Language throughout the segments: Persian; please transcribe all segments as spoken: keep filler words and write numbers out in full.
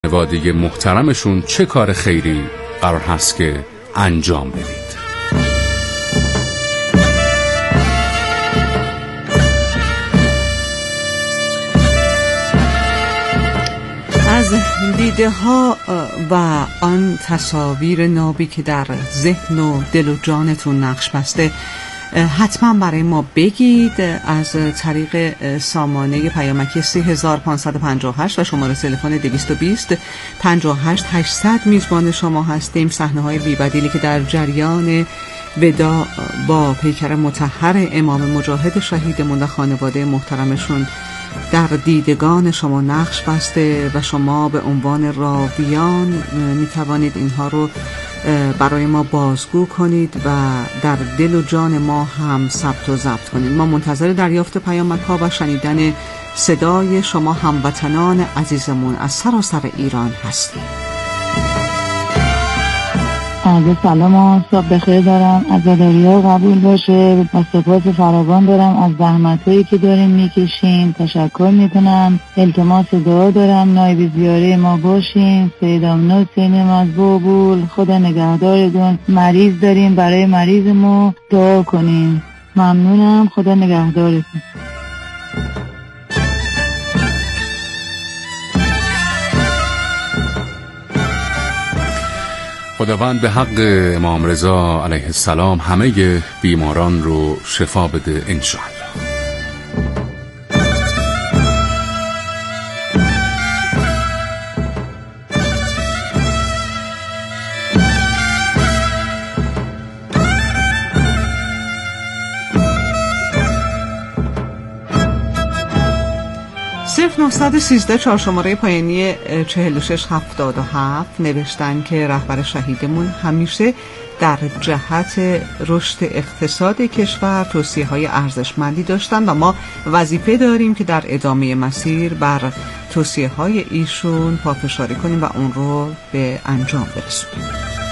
خانواده محترمشون چه کار خیری قرار هست که انجام بدید. از دیده ها و آن تصاویر نابی که در ذهن و دل و جانتون نقش بسته حتما برای ما بگید. از طریق سامانه پیامکی سه هزار و پانصد و پنجاه و هشت و شماره تلفن دویست و بیست پنجاه و هشت هشتصد میزبان شما هستیم. صحنه های بی‌بدیلی که در جریان وداع با پیکر مطهر امام مجاهد شهیدمون و خانواده محترمشون در دیدگان شما نقش بسته و شما به عنوان راویان می توانید اینها رو برای ما بازگو کنید و در دل و جان ما هم ثبت و ضبط کنید. ما منتظر دریافت پیامک ها و شنیدن صدای شما هموطنان عزیزمون از سراسر ایران هستیم. عرض سلام و صبح بخیر دارم. عزاداری‌ها قبول باشه و سپاس فراوان دارم از زحمت‌هایی که داریم میکشیم. تشکر میکنم. التماس دعا دارم نایب زیاره ما باشیم. سید آمنه حسینی از بابول، خدا نگهدارتون. مریض داریم، برای مریضمون دعا کنیم. ممنونم. خدا نگهدارتون. خداوند به حق امام رضا علیه السلام همه بیماران رو شفا بده انشاءالله. صفر نهصد و سیزده چهار شماره پایانی چهل و شش هفتاد و هفت نوشتن که رهبر شهیدمون همیشه در جهت رشد اقتصاد کشور توصیه های ارزشمندی داشتن و ما وظیفه داریم که در ادامه مسیر بر توصیه های ایشون پافشاری کنیم و اون رو به انجام برسونیم.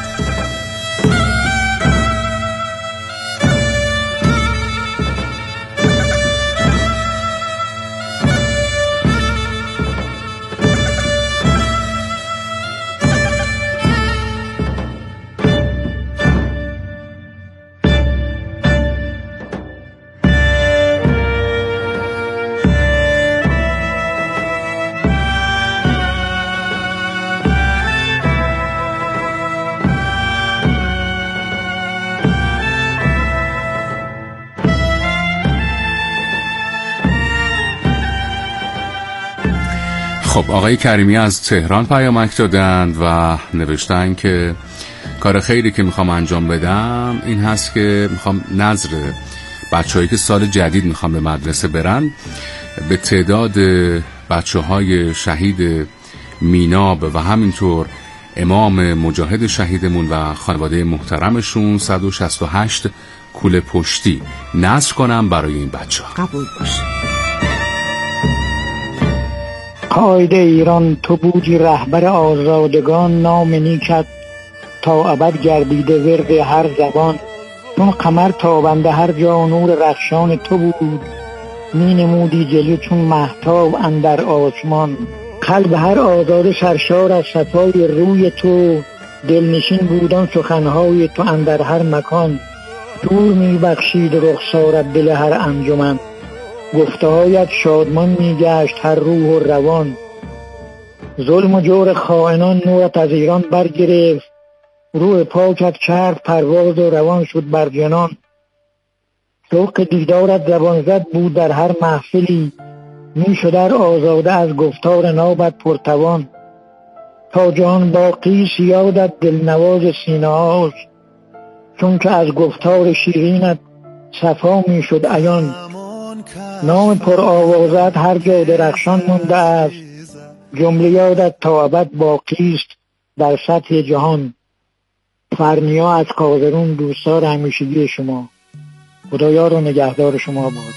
خب آقای کریمی از تهران پیامک دادند و نوشتن که کار خیری که میخوام انجام بدم این هست که میخوام نظر بچه‌هایی که سال جدید میخوام به مدرسه برن به تعداد بچه‌های شهید میناب و همینطور امام مجاهد شهیدمون و خانواده محترمشون صد و شصت و هشت کوله پشتی نظر کنم برای این بچه‌ها. قبول باشه. قائد ایران تو بودی رهبر آزادگان، نام نیکت تا ابد گردیده ورد هر زبان. چون قمر تابنده هر جا نور رخشان تو بود، می نمودی جلو چون مهتاب اندر آسمان. قلب هر آزاده سرشار از صفای روی تو، دلنشین بودان سخنهای تو اندر هر مکان. دور می بخشید رخسارت دل هر انجمن، گفتهایت شادمان می گشت هر روح و روان. ظلم و جور خائنان نورت از ایران برگرفت، روح پاکت کرد پرواز و روان شد بر جنان. شوق دیدارت زبان زد بود در هر محفلی، می شدر آزاده از گفتار نابت پرتوان. تا جان باقی یادت دلنواز سینه هاست، چون که از گفتار شیرینت صفا می شد عیان. نام پر آوازت هر جا درخشان مونده است، جمله یادت تا ابد باقی است در سطح جهان. فرنیا از کازرون، دوستدار همیشگی شما. خدایا رو نگهدار شما باد.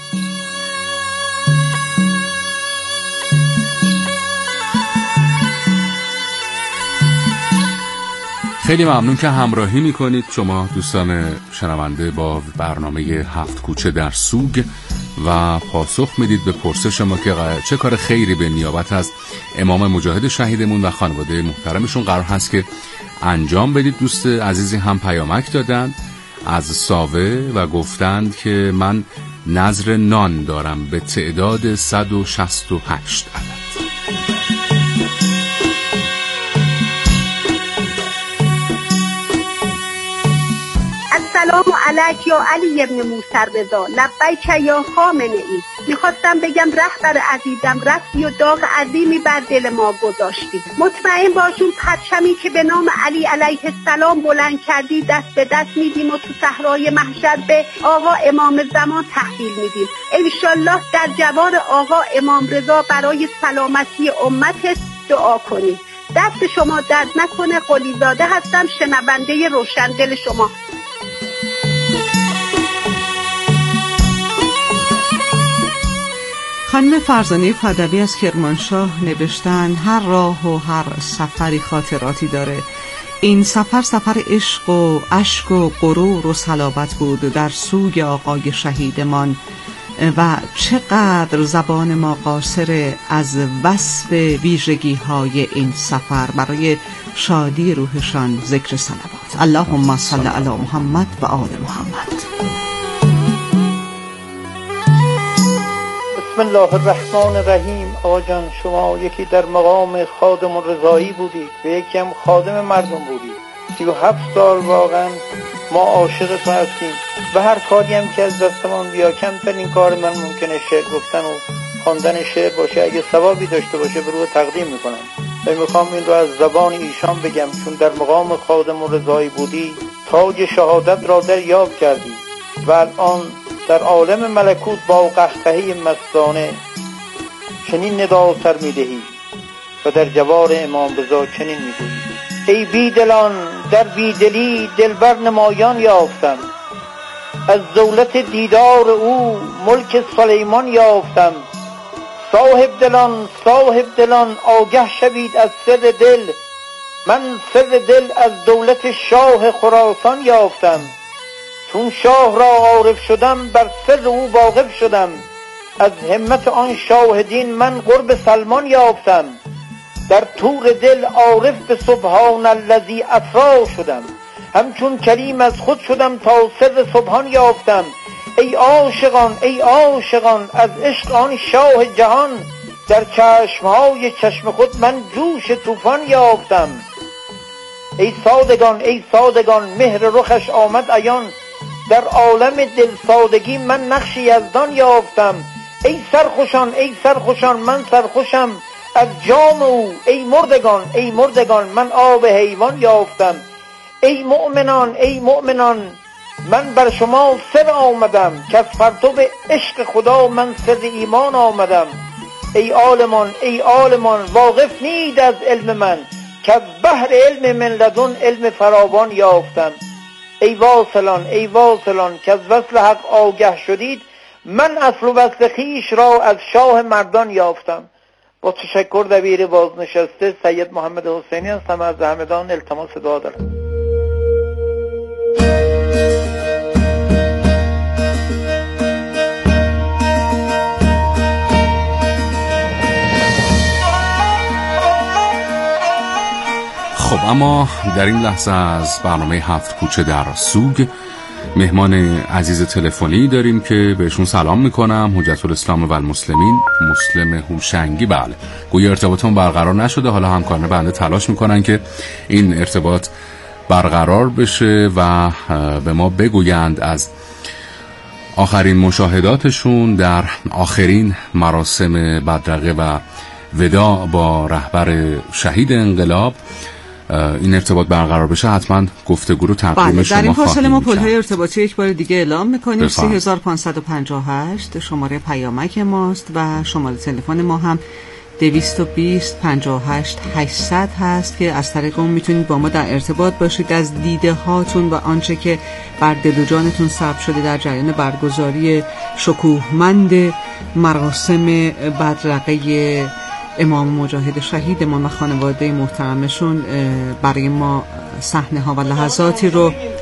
خیلی ممنون که همراهی میکنید شما دوستان شنونده با برنامه هفت کوچه در سوگ و پاسخ میدید به پرسش ما که چه کار خیری به نیابت از امام مجاهد شهیدمون و خانواده محترمشون قرار هست که انجام بدید. دوست عزیزی هم پیامک دادن از ساوه و گفتند که من نذر نان دارم به تعداد صد و شصت و هشت عدد. سلام علیک یا علی ابن موسی رضا، لبیک یا خامنه ای. میخواستم بگم رهبر عزیزم رفتی و داغ عظیمی بر دل ما گذاشتی. مطمئن باشون پرچمی که به نام علی علیه السلام بلند کردی دست به دست میدیم و تو صحرای محشر به آقا امام زمان تحویل میدیم. انشالله در جوار آقا امام رضا برای سلامتی امت دعا کنید. دست شما درد نکنه. قلیزاده هستم، شنونده روشندل شما. خانم فرزانه فدوی از کرمانشاه نوشتن هر راه و هر سفری خاطراتی داره. این سفر سفر عشق و اشک و غرور و صلابت بود در سوی آقای شهیدمان و چقدر زبان ما قاصر از وصف ویژگی های این سفر برای شادی روحشان ذکر صلوات. اللهم صل علی محمد و آل محمد. بسم الله الرحمن الرحیم. آقا جان، شما یکی در مقام خادم الرضایی بودید و یکی هم خادم مردم بودید. سی و هفت سال واقعا ما عاشق تو هستیم و هر کاری هم که از دستمان بیا، کمترین کار من ممکنه شعر گفتن و خواندن شعر باشه. اگه ثوابی داشته باشه به رو تقدیم میکنم و میخوام این رو از زبان ایشان بگم، چون در مقام خادم الرضایی بودی تاج شهادت را دریافت کردی و الان در عالم ملکوت با قهقهه مستانه چنین ندا سر میدهی و در جوار امام رضا چنین میگویی: ای بیدلان در بیدلی دلبر نمایان یافتم، از دولت دیدار او ملک سلیمان یافتم. صاحب دلان صاحب دلان آگه شوید از سر دل، من سر دل از دولت شاه خراسان یافتم. چون شاه را عارف شدم بر سر او واقف شدم، از همت آن شاهدین من قرب سلمان یافتم. در طور دل عارف به سبحان الذی اسری شدم، همچون کریم از خود شدم تا سر سبحان یافتم. ای عاشقان ای عاشقان از عشق آن شاه جهان، در چشمهای چشم خود من جوش طوفان یافتم. ای سادگان ای سادگان مهر رخش آمد عیان، در عالم دل سادگی من نقش یزدان یافتم. ای سرخوشان ای سرخوشان من سرخوشم از جام او، ای مردگان ای مردگان من آب حیوان یافتم. ای مؤمنان ای مؤمنان من بر شما سر آمدم، که از پرتو عشق خدا من سر ایمان آمدم. ای عالمان ای عالمان واقف نید از علم من، که از بحر علم من لدن علم فراوان یافتم. ای واصلان ای واصلان که از وصل حق آگه شدید، من اصل و وصل خویش را از شاه مردان یافتم. با تشکر دبیر بازنشسته سید محمد حسینی هستم از همدان. التماس دعا دارم. خب اما در این لحظه از برنامه هفت کوچه در سوگ مهمان عزیز تلفنی داریم که بهشون سلام میکنم. حجت الاسلام و المسلمین مسلم هوشنگی. بله، گویا ارتباطمون برقرار نشده، حالا همکاران بنده تلاش میکنن که این ارتباط برقرار بشه و به ما بگویند از آخرین مشاهداتشون در آخرین مراسم بدرقه و وداع با رهبر شهید انقلاب. این ارتباط برقرار بشه حتما گفتگو رو تقدیم بله، شما در این فاصله ما خواهیم پل‌های ارتباطی یک بار دیگه اعلام میکنیم. بفهم. سه هزار و پانصد و پنجاه و هشت شماره پیامک ماست و شماره تلفن ما هم دویست و بیست پنجاه و هشت هشتصد هست که از طریق اون میتونید با ما در ارتباط باشید، از دیده هاتون و آنچه که بر دل و جانتون ثبت شده در جریان برگزاری شکوهمند مراسم بدرقه امام مجاهد شهیدمان و خانواده محترمشون برای ما صحنه ها و لحظاتی رو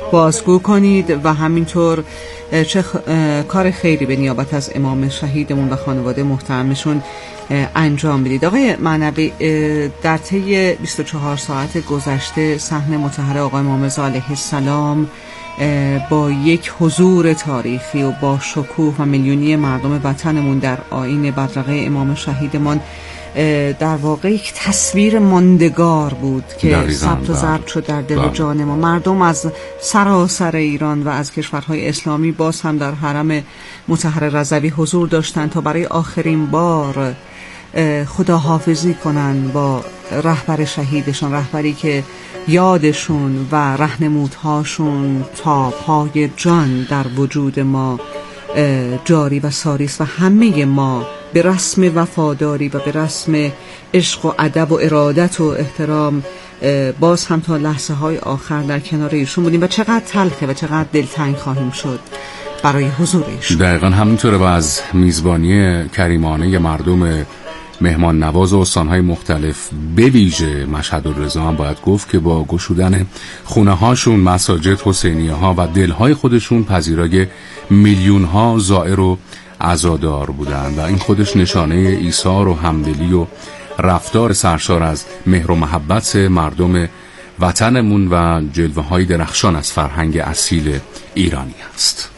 بازگو کنید و همینطور چه کار خیری به نیابت از امام شهیدمون و خانواده محترمشون انجام بدید. آقای معنوی، در طی بیست و چهار ساعت گذشته صحن مطهر آقای امام رضا علیه السلام با یک حضور تاریخی و با شکوه و میلیونی مردم وطنمون در آیین بدرقه امام شهیدمان در واقع یک تصویر ماندگار بود که ثبت و ضبط شد در دل و جان ما. مردم از سراسر ایران و از کشورهای اسلامی باز هم در حرم مطهر رضوی حضور داشتند تا برای آخرین بار خداحافظی کنن با رهبر شهیدشون، رهبری که یادشون و راهنمودهاشون تا پای جان در وجود ما جاری و ساری است و همه ما به رسم وفاداری و به رسم عشق و ادب و ارادت و احترام باز هم تا لحظه های آخر در کنار ایشون بودیم و چقدر تلخه و چقدر دلتنگ خواهیم شد برای حضور ایشون. دقیقا همینطوره و از میزبانی کریمانه مردم مهمان نواز و استانهای مختلف به ویژه مشهد الرضا هم باید گفت که با گشودن خونه هاشون، مساجد، حسینیه ها و دلهای خودشون پذیرای میلیون ها زائر و عزادار بودن و این خودش نشانه ایثار و همدلی و رفتار سرشار از مهر و محبت مردم وطنمون و جلوه های درخشان از فرهنگ اصیل ایرانی است.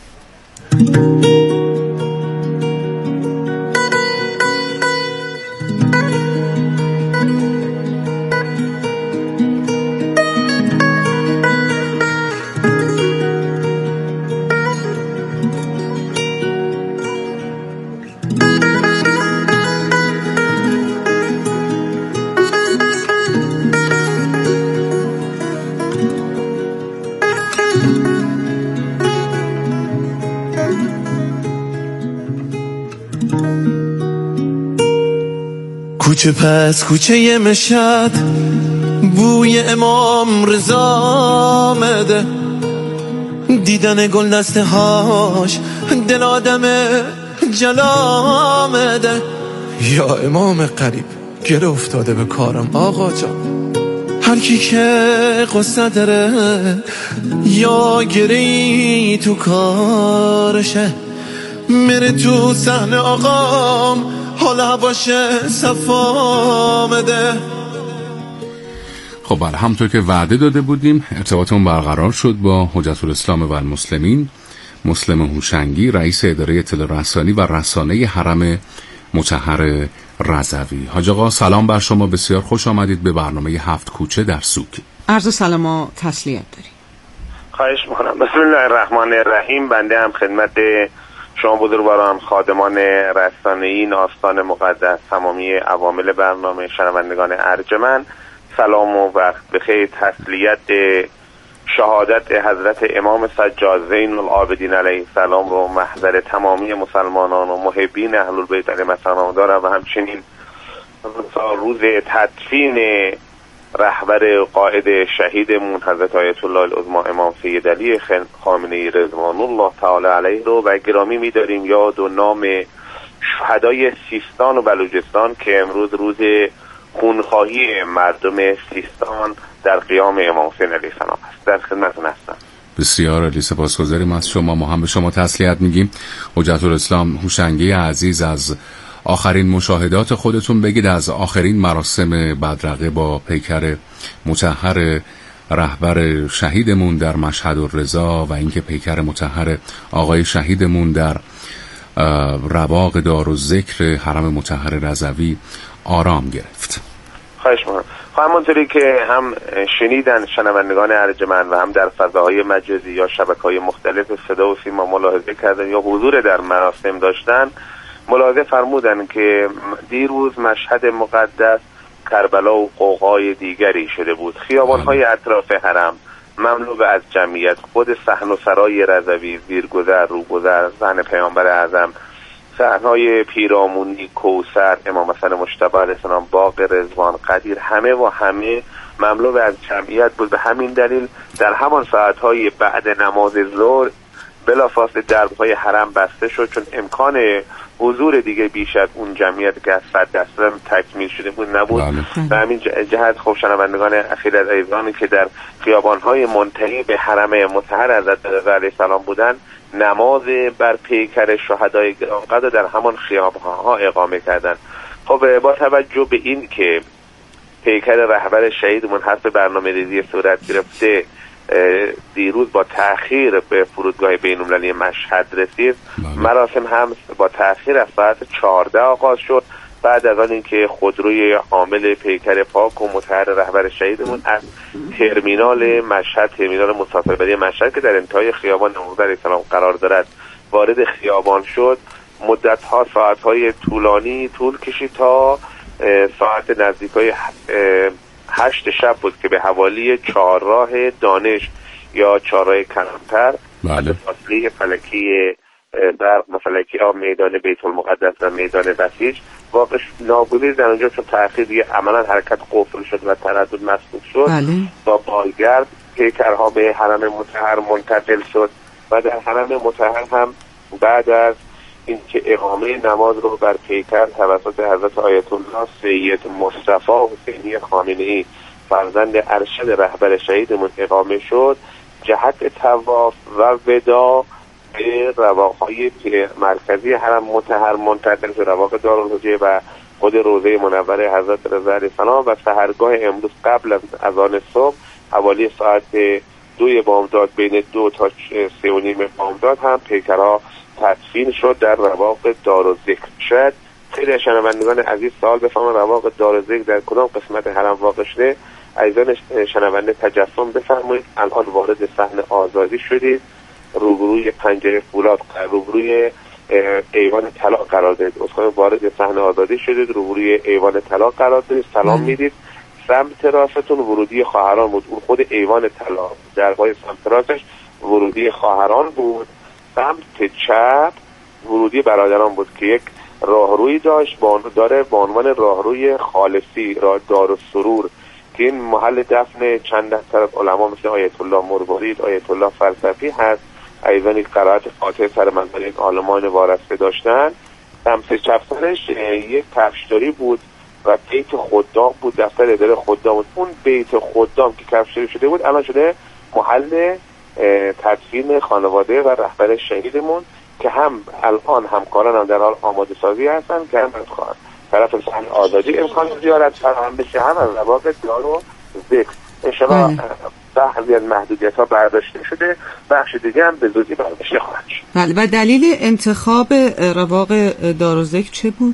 کوچه پس کوچه مشهد بوی امام رضا آمده، دیدن گل دسته هاش دل آدم جلا آمده. یا امام قریب گره افتاده به کارم آقا جان، هر کی که قصه داره یا گری تو کارشه، میره تو صحنه آقام حالا باشه صفا آمده. خب بله، همطور که وعده داده بودیم ارتباطمون برقرار شد با حجت الاسلام و المسلمین مسلم هوشنگی، رئیس اداره اطلاع رسانی و رسانه حرم مطهر رضوی. حاج آقا سلام بر شما، بسیار خوش آمدید به برنامه هفت کوچه در سوگ. عرض سلام و تسلیت داریم. خواهش میکنم. بسم الله الرحمن الرحیم. بنده هم خدمت شما بزرگواران، خادمان رسانه‌ای این آستان مقدس، تمامی عوامل برنامه، شنوندگان ارجمند، سلام و وقت بخیر. تسلیت شهادت حضرت امام سجاد زین العابدین علیه السلام رو محضر تمامی مسلمانان و محبین اهل البیت علیهم السلام دارم و همچنین روز تدفین رهبر قائد شهیدمون حضرت آیت الله العظمی امام سید علی خامنه‌ای رضوان الله تعالی علیه رو و گرامی می‌داریم یاد و نام شهدای سیستان و بلوچستان که امروز روز خونخواهی مردم سیستان در قیام امام حسین علیه السلام است. در خدمتتون هستم. بسیار عالی، سپاسگزاریم از شما. ما هم به شما تسلیت میگیم. حجت الاسلام هوشنگی عزیز، از آخرین مشاهدات خودتون بگید، از آخرین مراسم بدرقه با پیکر مطهر رهبر شهیدمون در مشهد الرضا و اینکه پیکر مطهر آقای شهیدمون در رواق دارالذکر حرم مطهر رضوی آرام گرفت. خواهش می‌کنم. همونطوری که هم شنیدن شنوندگان ارجمند و هم در فضاهای مجازی یا شبکه‌های مختلف صدا و سیما ملاحظه کردن یا حضور در مراسم داشتن، ملاحظه فرمودن که دیروز مشهد مقدس کربلا و قوقای دیگری شده بود. خیابان‌های اطراف حرم مملو از جمعیت، خود صحن و سرای رضوی، زیرگذر، روگذر، صحن پیامبر اعظم، صحنه‌های پیرامونی، کوثر، امام حسن مجتبی علیه السلام، باغ رضوان، قدیر، همه و همه مملو از جمعیت بود. به همین دلیل در همان ساعت‌های بعد نماز ظهر بلافاصله درب‌های حرم بسته شد، چون امکان حضور دیگه بیش از اون جمعیت که از صد درصد تکمیل شده بود نبود. و همین جهت خب شنوندگان اخیر از ایزانی که در خیابان‌های منتهی به حرم مطهر حضرت رضا علیه السلام بودن نماز بر پیکر شهدای گرانقدر در همان خیابان‌ها اقامه کردند. خب با توجه به این که پیکر رهبر شهیدمون حسب برنامه‌ریزی صورت گرفته دیروز با تأخیر به فرودگاه بین‌المللی مشهد رسید، مراسم هم با تأخیر از ساعت چهارده آغاز شد. بعد از آن اینکه خودروی حامل پیکر پاک و مطهر رهبر شهیدمون از ترمینال مشهد، ترمینال مسافربری مشهد که در انتهای خیابان امام علیه السلام قرار دارد، وارد خیابان شد، مدت‌ها ساعت‌های طولانی طول کشید تا ساعت نزدیکای هشت شب بود که به حوالی چهارراه دانش یا چهارراه کلانتر بله. فاصله فلکی برق و فلکی ها میدان بیت المقدس و میدان بسیج واقع ناگزیر در اونجا چون تأخیر دیگه عملا حرکت قفل شد و تردد مسدود شد. بله. با بالگرد پیکرها به حرم مطهر منتقل شد و در حرم مطهر هم بعد از اینکه اقامه نماز رو بر پیکر توسط حضرت آیت الله سید مصطفی حسینی خامنه‌ای فرزند ارشد رهبر شهیدمون اقامه شد، جهت طواف و وداع به رواق‌های مرکزی حرم مطهر منتقل شد، رواق دارالحجه و خود روضه منوره حضرت رضا علیه السلام. و سحرگاه امروز قبل از اذان صبح حوالی ساعت دوی بامداد بین دو تا سه و نیم بامداد هم پیکرها تدفین شد در رواق دارالذکر. شاید خیلی شنوندگان عزیز سوال بفهمن رواق دارالذکر در کدام قسمت حرم واقع شده. عزیزان شنونده تجسم بفرمایید، الان وارد صحن آزادی شدید، روبروی پنجره فولاد روبروی ایوان طلا قرار دارید. اصلا وارد صحن آزادی شدید، روبروی ایوان طلا قرار دارید، سلام میدید. سمت راستون ورودی خواهران بود، اون خود ایوان طلا در پای سمت راستش ورودی خواهران بود. سمت چپ ورودی برادران بود که یک راهروی داشت با داره با عنوان راهروی خالصی را دارالسرور که این محل دفن چند نفر از علما مثل آیت الله مروارید، آیت الله فلسفی هست. ایوان قرائت فاتحه سر منزل این عالمان وارثه داشتن. سمت چپ سرش یک کفشداری بود و بیت خدام بود، دفتر اداره خدام بود. اون بیت خدام که کفشداری شده بود الان شده محل تدفین خانواده و رهبر شهیدمون که هم الان همکاران هم در حال آماده سازی هستن که هم از خواهد طرف صحن آزادی امکان زیارت فراهم بشه، هم از رواق دار و ذکر انشاءالله بعضی از محدودیت ها برداشته شده، بخش دیگه هم به زودی برداشته خواهد شد. بله. و دلیل انتخاب رواق دار و ذکر چه بود؟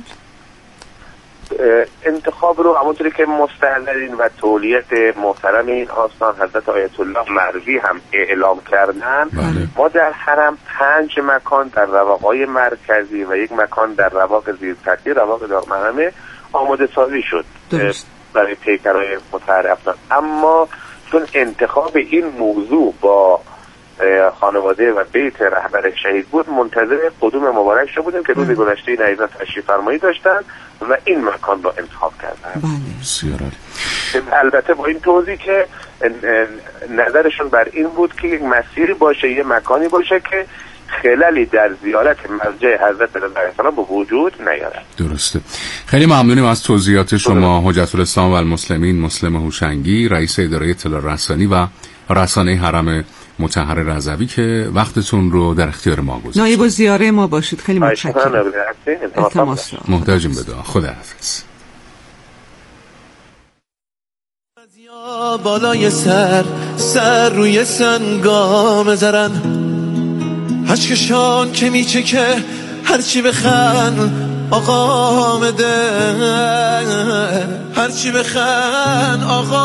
انتخاب رو همونطوری که مستحضرین و تولیت محترم این آستان حضرت آیت الله مروی هم اعلام کردن، بله. ما در حرم پنج مکان در رواقهای مرکزی و یک مکان در رواق زیرسطحی رواق دارالمحرمه آماده سازی شد درست. برای پیکرهای مطهر افغان. اما چون انتخاب این موضوع با خانواده و بیت رهبر شهید بود، منتظر قدوم مبارک شده بودیم که روز گذشته این عزیزان تشریف فرمایی داشتن و این مکان رو انتخاب کردن. بله. البته با این توضیح که نظرشون بر این بود که یک مسیری باشه، یه مکانی باشه که خللی در زیارت مرجع حضرت رضا علیه السلام به وجود نیارد. درسته. خیلی ممنونیم از توضیحات شما حجت الاسلام و المسلمین مسلم هوشنگی، رئیس اداره اطلاع رسانی و رسانه حرم مطهر رضوی که وقتتون رو در اختیار ما گذاشتید. نایب الزیاره ما باشید. خیلی متشکرم. التماس محتاجیم به دعا. خداحافظ. بالای سر سر روی سنگام زرن، اشکشان که میچه که هرچی بخن آقا مده، هرچی بخن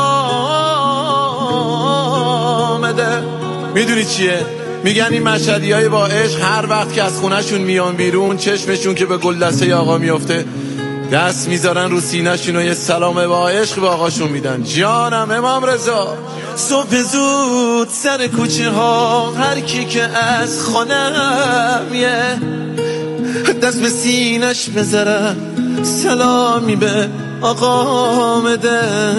آقا مده. میدونی چیه؟ میگن این مشهدی های با عشق هر وقت که از خونهشون میان بیرون چشمشون که به گل دسته آقا میفته دست میذارن رو سینه‌شون و یه سلام با عشق به آقاشون میدن. جانم امام رضا صبح زود سر کوچه ها هر کی که از خانم یه دست به سینش بذارن سلامی به آقا مده.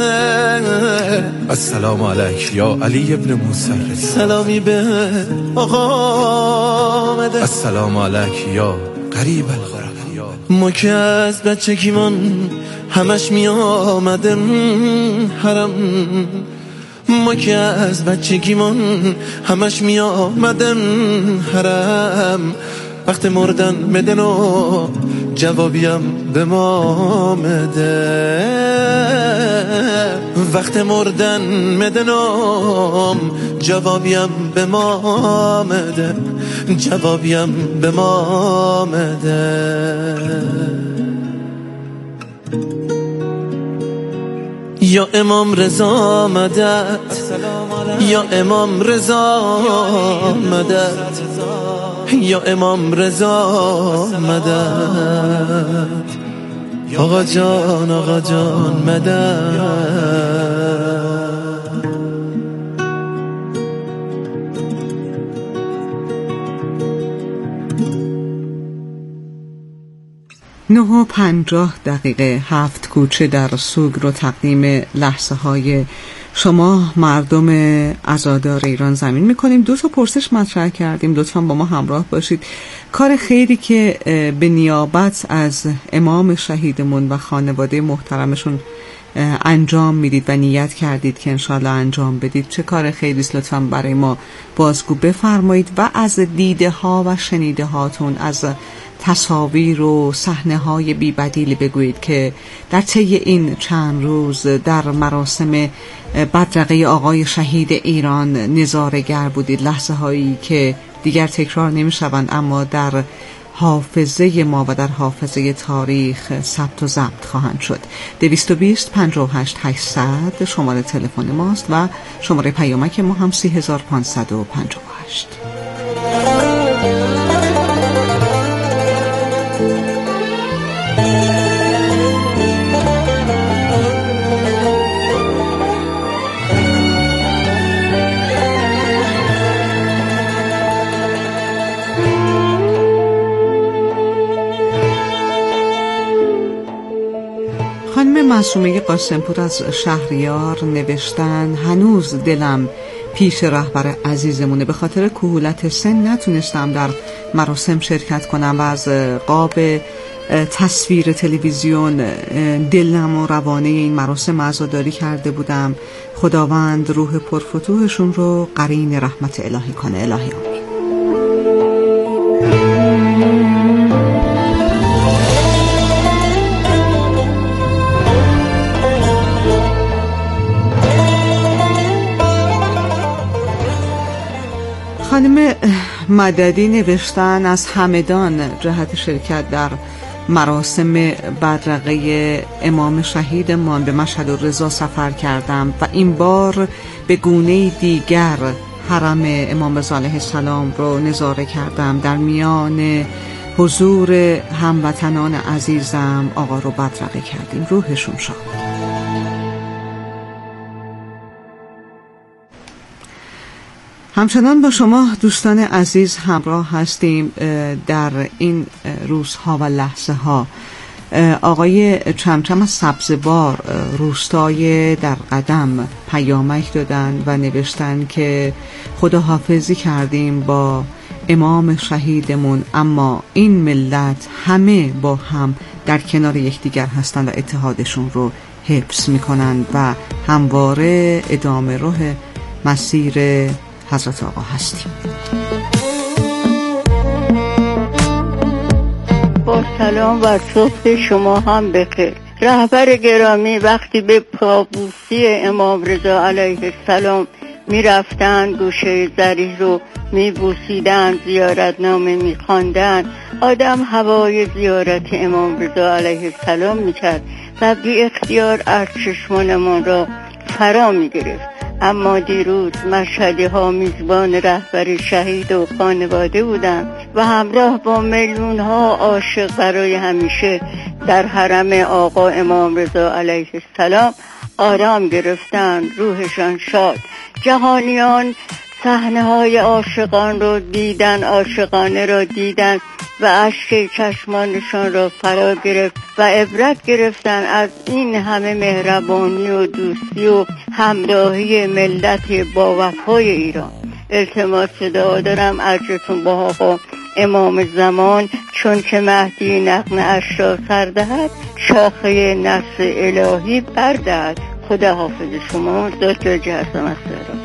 السلام علیک یا علی ابن موسی، سلامی به آقا مده. السلام علیک یا قریب الغرب. ما که از بچگیمان همش می آمدن حرم، ما که از بچگیمان همش می آمدن حرم، وقت مردن مدن و جوابیم به ما مده، وقت مردن مدنم جوابیم به ما مده، جوابیم به ما مده. یا امام رضا مدد، یا امام رضا مدد، یا امام رضا مدد، آقا جان آقا جان مدد. نه و پنجاه دقیقه هفت کوچه در سوگ رو تقدیم لحظه های شما مردم عزادار ایران زمین میکنیم. دو تا پرسش مطرح کردیم، لطفاً با ما همراه باشید. کار خیری که به نیابت از امام شهیدمون و خانواده محترمشون انجام میدید و نیت کردید که انشالله انجام بدید، چه کار خیری است؟ لطفاً برای ما بازگو بفرمایید و از دیده ها و شنیده هاتون، از تصاویر و صحنه های بی بدیل بگویید که در طی این چند روز در مراسم بدرقه آقای شهید ایران نظاره‌گر بودید، لحظه هایی که دیگر تکرار نمی شوند اما در حافظه ما و در حافظه تاریخ ثبت و ضبط خواهند شد. دویست و بیست پنجاه و هشت هشتصد شماره تلفن ماست و شماره پیامک ما هم سی هزار و پانصد و پنجاه و هشت. خانم معصومه قاسمپور از شهریار نوشتن هنوز دلم پیش رهبر عزیزمونه، به خاطر کهولت سن نتونستم در مراسم شرکت کنم و از قاب تصویر تلویزیون دلم و روانه این مراسم عزاداری کرده بودم. خداوند روح پرفتوحشون رو قرین رحمت الهی کنه. الهی آمین. خانم مددی نوشتن از همدان جهت شرکت در مراسم بدرقه امام شهیدمان به مشهد و رضا سفر کردم و این بار به گونه دیگر حرم امام رضا علیه السلام رو نظاره کردم. در میان حضور هموطنان عزیزم آقا رو بدرقه کردیم. روحشون شاد. همچنان با شما دوستان عزیز همراه هستیم در این روزها و لحظه ها. آقای چمچم از سبزوار روستای در قدم پیامک دادن و نوشتن که خداحافظی کردیم با امام شهیدمون، اما این ملت همه با هم در کنار یکدیگر هستند و اتحادشون رو حفظ میکنند و همواره ادامه راه مسیر حضرت آقا هستیم. با سلام و صبح شما هم بخیر. رهبر گرامی وقتی به پابوسی امام رضا علیه السلام می رفتن، گوشه زری رو می بوسیدن، زیارتنامه می خواندن، آدم هوای زیارت امام رضا علیه السلام می کرد و بی اختیار از چشمانمان را فرا می گرفت. اما دیروز مشهدی ها میزبان رهبر شهید و خانواده بودند و همراه با میلیون ها عاشق برای همیشه در حرم آقا امام رضا علیه السلام آرام گرفتند. روحشان شاد. جهانیان صحنه های عاشقان رو دیدن، عاشقانه را دیدن و اشک چشمانشان را فرا گرفت و عبرت گرفتن از این همه مهربانی و دوستی و همراهی ملت با وفای ایران. التماس دعا دارم اجرتون با آقا امام زمان، چون که مهدی نغمه اش را سر دهد، شاخه نصر الهی بردهد. خدا حافظ شما. دکتر جهرم از تهران.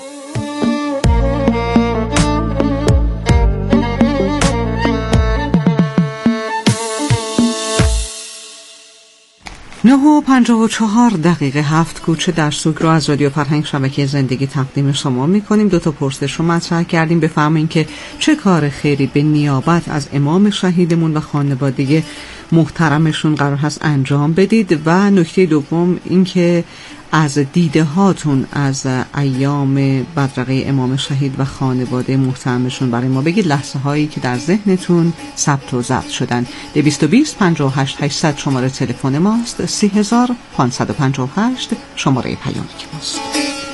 نه و پنجاه و چهار دقیقه هفت کوچه در سوگ رو از رادیو فرهنگ شبکه زندگی تقدیم شما میکنیم. دو تا پرسش رو مطرح کردیم. بفرمایید که چه کار خیری به نیابت از امام شهیدمون و خانواده محترمشون قرار هست انجام بدید؟ و نکته دوم این که از دیده هاتون از ایام بدرقه امام شهید و خانواده محترمشون برای ما بگید، لحظه هایی که در ذهنتون ثبت و ضبط شدن. دویست و بیست پنجاه و هشت هشتصد شماره تلفن ماست. سی هزار پانصد و پنجاه و هشت شماره پیامک ماست.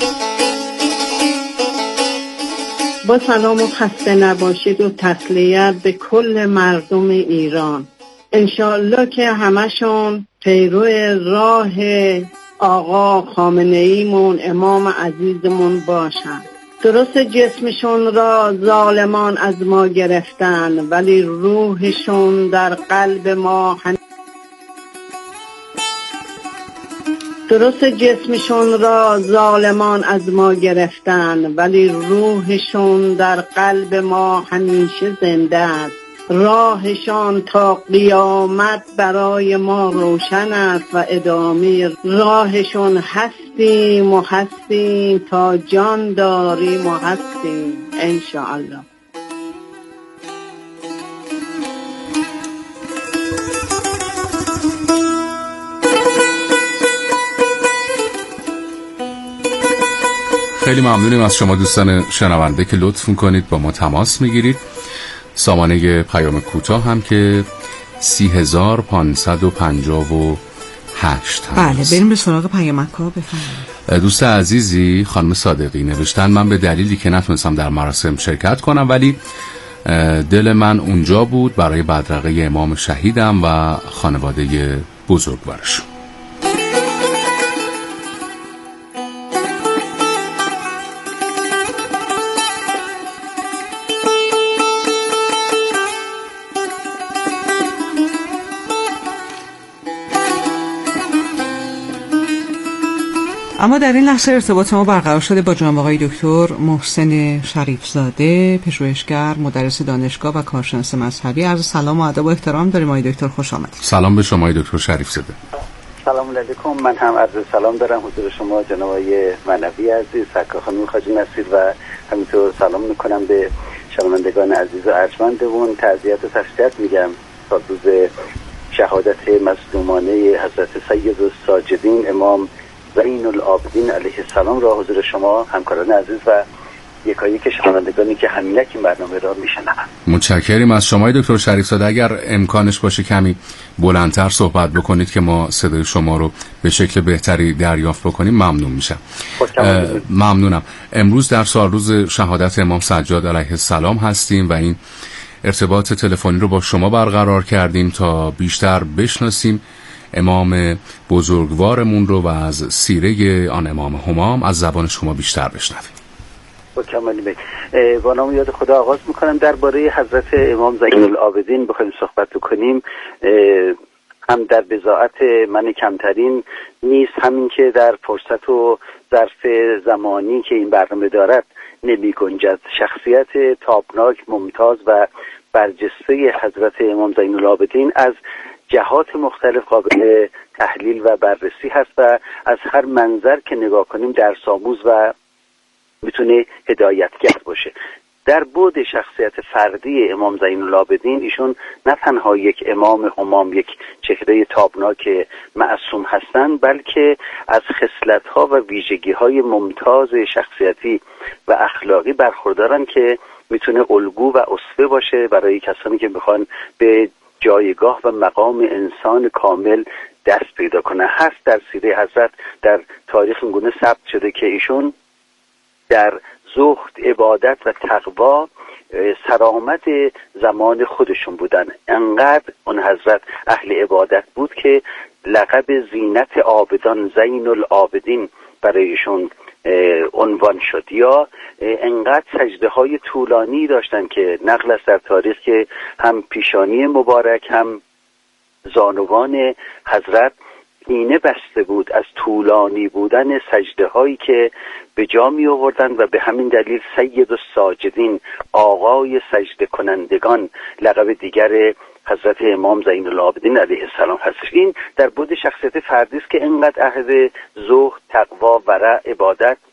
با سلام و خسته نباشید و تسلیت به کل مردم ایران. انشالله که همشون پیرو راه آقا خامنه ایمون، امام عزیزمون باشن. درست جسمشون را ظالمان از ما گرفتن، ولی روحشون در قلب ما هم... درست جسمشون را ظالمان از ما گرفتن، ولی روحشون در قلب ما همیشه زنده است. راهشان تا قیامت برای ما روشن است و ادامه راهشون هستیم و هستیم تا جان داریم و هستیم انشاءالله. خیلی ممنونیم از شما دوستان شنونده که لطف می‌کنید با ما تماس میگیرید. سامانه پیام کوتاه هم که سی هزار پانصد و پنجاه و هشت. بله بریم به سراغ پیامک ها. بفرمایید. دوست عزیزی خانم صادقی نوشتن من به دلیلی که نتونستم در مراسم شرکت کنم ولی دل من اونجا بود برای بدرقه امام شهیدم و خانواده بزرگوارش. اما در این لحظه ارتباط ما برقرار شده با جناب آقای دکتر محسن شریفزاده، پژوهشگر، مدرس دانشگاه و کارشناس مذهبی. عرض سلام و ادب و احترام داریم آقای دکتر، خوش آمدید. سلام به شما آقای دکتر شریفزاده. سلام علیکم. من هم عرض سلام دارم حضور شما جناب آقای منوی عزیز، سرکار خانم خواجه نصیر، و همینطور سلام میکنم به شنوندگان عزیز و ارجمندمون. تعزیت و تسلیت میگم تا روز شهادت مظلومانه حضرت سید الساجدین امام زین العابدین علیه السلام را حضور شما همکاران عزیز و یکایک شنوندگانی که همینک این برنامه را میشنوند. متشکریم از شما دکتر شریفزاده. اگر امکانش باشه کمی بلندتر صحبت بکنید که ما صدای شما رو به شکل بهتری دریافت بکنیم ممنون میشم. ممنونم. امروز در سال روز شهادت امام سجاد علیه السلام هستیم و این ارتباط تلفنی رو با شما برقرار کردیم تا بیشتر بشناسیم امام بزرگوارمون رو و از سیره آن امام همام از زبان شما بیشتر بشنویم. با کمال میل. با نام یاد خدا آغاز میکنم. درباره حضرت امام زین العابدین بخوایم صحبت کنیم، هم در بضاعت من کمترین نیست، همین که در فرصت و ظرف زمانی که این برنامه دارد نمی گنجد. شخصیت تابناک، ممتاز و برجسته حضرت امام زین العابدین از جهات مختلف قابل تحلیل و بررسی هست و از هر منظر که نگاه کنیم درس آموز و میتونه هدایتگر باشه. در بعد شخصیت فردی امام زین العابدین، ایشون نه تنها یک امام همام، یک چهره تابناک معصوم هستند، بلکه از خصلت‌ها و ویژگی‌های ممتاز شخصیتی و اخلاقی برخوردارن که میتونه الگو و اسوه باشه برای کسانی که میخوان به جایگاه و مقام انسان کامل دست پیدا کنه. هست در سیره حضرت در تاریخ اینگونه ثبت شده که ایشون در زهد، عبادت و تقوا سرآمد زمان خودشون بودن. انقدر اون حضرت اهل عبادت بود که لقب زینت عابدان زین العابدین برای ایشون عنوان شد، یا انقدر سجده های طولانی داشتن که نقل است در تاریخ که هم پیشانی مبارک هم زانوان حضرت اینه بسته بود از طولانی بودن سجده هایی که به جا می آوردن و به همین دلیل سید الساجدین، آقای سجده کنندگان، لقب دیگر حضرت امام زین العابدین علیه السلام هستش. این در بود شخصیت فردی است که انقدر اهل زهد، تقوا، ورع، عبادت